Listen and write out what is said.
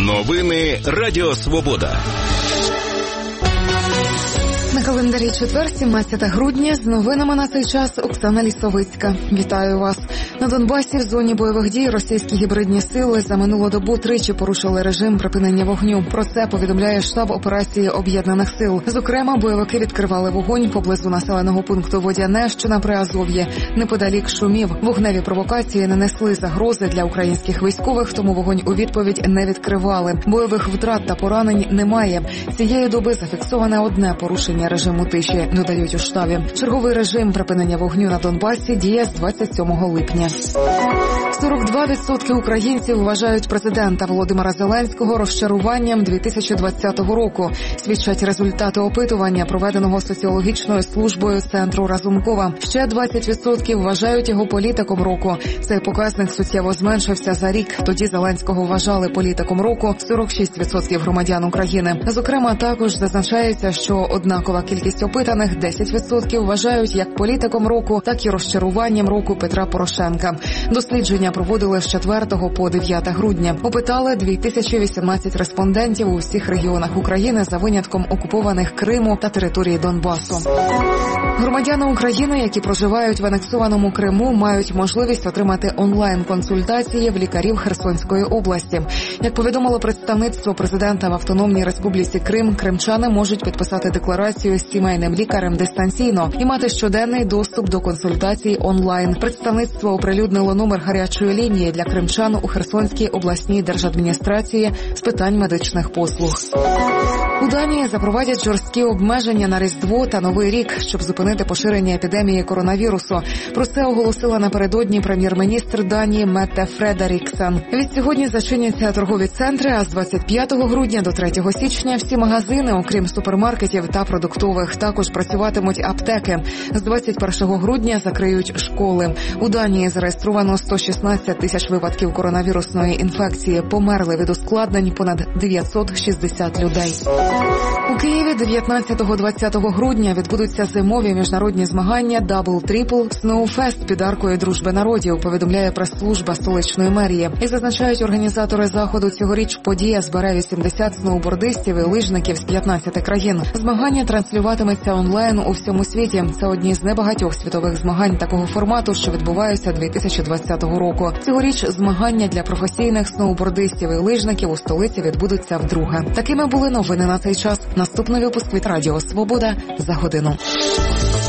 Новини Радіо Свобода. На календарі четвер, 17 грудня, з новинами на цей час Оксана Лісовицька. Вітаю вас. На Донбасі в зоні бойових дій російські гібридні сили за минулу добу тричі порушили режим припинення вогню. Про це повідомляє штаб операції Об'єднаних сил. Зокрема, бойовики відкривали вогонь поблизу населеного пункту Водяне, що на Приазов'ї, неподалік Шумів. Вогневі провокації не несли загрози для українських військових, тому вогонь у відповідь не відкривали. Бойових втрат та поранень немає. Цієї доби зафіксоване одне порушення режиму тиші, додають у штабі. Черговий режим припинення вогню на Донбасі діє з 27 липня. 42% українців вважають президента Володимира Зеленського розчаруванням 2020 року. Свідчать результати опитування, проведеного соціологічною службою Центру Разумкова. Ще 20% вважають його політиком року. Цей показник суттєво зменшився за рік. Тоді Зеленського вважали політиком року 46% громадян України. Зокрема, також зазначається, що однакова кількість опитаних 10% вважають як політиком року, так і розчаруванням року Петра Порошенка. Дослідження проводили з 4 по 9 грудня. Опитали 2018 респондентів у всіх регіонах України за винятком окупованих Криму та території Донбасу. Громадяни України, які проживають в анексованому Криму, мають можливість отримати онлайн-консультації в лікарів Херсонської області. Як повідомило представництво президента в Автономній Республіці Крим, кримчани можуть підписати декларацію з сімейним лікарем дистанційно і мати щоденний доступ до консультацій онлайн. Представництво оприлюднило номер гарячої лінії для кримчан у Херсонській обласній держадміністрації з питань медичних послуг. У Данії запровадять жорсткі обмеження на Різдво та Новий рік, щоб зупинити поширення епідемії коронавірусу. Про це оголосила напередодні прем'єр-міністр Данії Метте Фредеріксен. Відсьогодні зачиняться торгові центри, а з 25 грудня до 3 січня всі магазини, окрім супермаркетів та продуктових, також працюватимуть аптеки. З 21 грудня закриють школи. У Данії зареєстровано 116 тисяч випадків коронавірусної інфекції. Померли від ускладнень понад 960 людей. У Києві 19-20 грудня відбудуться зимові міжнародні змагання Double-Triple Snowfest під аркою Дружби народів, повідомляє прес-служба столичної мерії. І зазначають організатори заходу, цьогоріч подія збере 80 сноубордистів і лижників з 15 країн. Змагання транслюватиметься онлайн у всьому світі. Це одні з небагатьох світових змагань такого формату, що відбуваються 2020 року. Цьогоріч змагання для професійних сноубордистів і лижників у столиці відбудуться вдруге. Такими були новини на цей час. Наступний випуск від Радіо Свобода за годину.